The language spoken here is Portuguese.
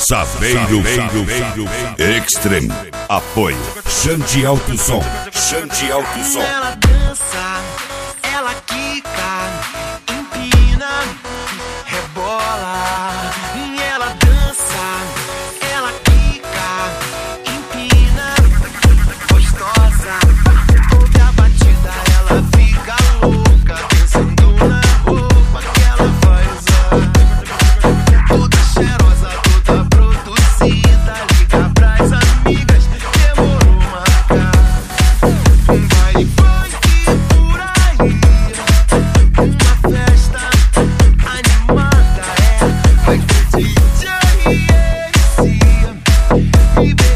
Saveiro Extreme. Apoio Xande Alto Som. Xande Alto Som. Ela dança, ela quica, empina, rebola. Ela dança, ela quica, empina, gostosa. Ouve a batida, ela fica louca, pensando na roupa que ela vai usar. Toda cheirosa, toda produzida, liga pras amigas, demorou marcar. Um baile funk por aí, uma festa animada, vai ter DJ e MC.